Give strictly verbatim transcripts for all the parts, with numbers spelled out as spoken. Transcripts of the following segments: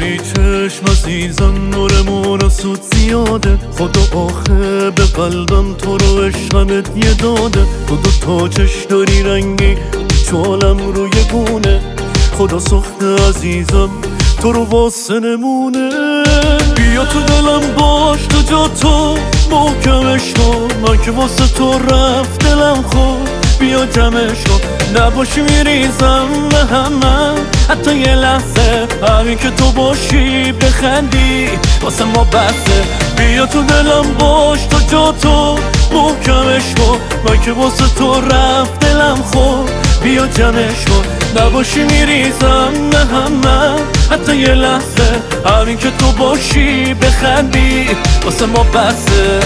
بی چشم عزیزم نورمون و سود زیاده. خدا آخه به قلبم تو رو عشقمت یه داده. تو دو تا چش داری رنگی چالم روی گونه. خدا سخته عزیزم تو رو واسه نمونه. بیا تو دلم باش تو جا تو محکمش کن. من که واسه تو رفت دلم خود بیا جمعش کن. نباشی میریزم به همه حتی یه لحظه. همین که تو باشی بخندی واسه ما بسه. بیا تو دلم باش تو جا تو محکمش کن. من که واسه تو رفت دلم خود بیا جمعش کن. نباشی میریزم به همه حتی یه لحظه. همین که تو باشی بخندی واسه ما بسه.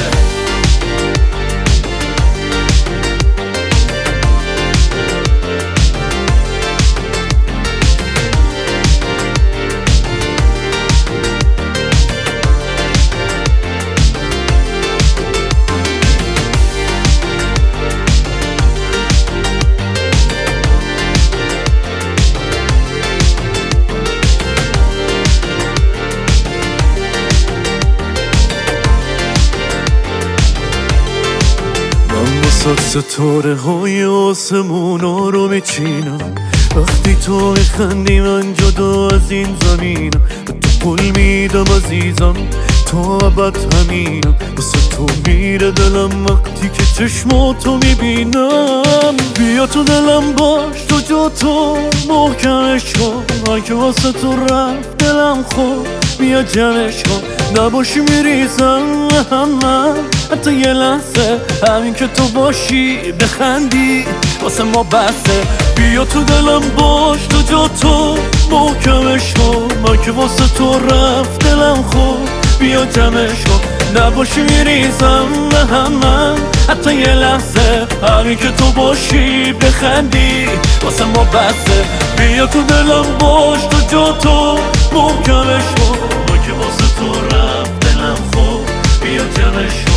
ستاره های آسمونا رو میچینم وقتی تو میخندی. من جدا از این زمینم تو پول میدم عزیزم تا ابد همینم. واسه تو میره دلم وقتی که چشماتو میبینم. بیا تو دلم باش تو جا تو محکمش کن. من که واسه تو رفت دلم خود بیا جمعش کن. نباشی میریزم همه حتی یه لحظه. همین که تو باشی بخندی واسه ما بسه. بیا تو دلم باش تو جا تو محکمش کن. من که واسه تو رفت دلم خود بیا جمعش کن. نباشی میریزم همه حتی یه لحظه. همین که تو باشی بخندی واسه ما بسه. بیا تو دلم باش تو جا تو محکمش کن. من که واسه تو رفت دلم خود بیا جمعش کن.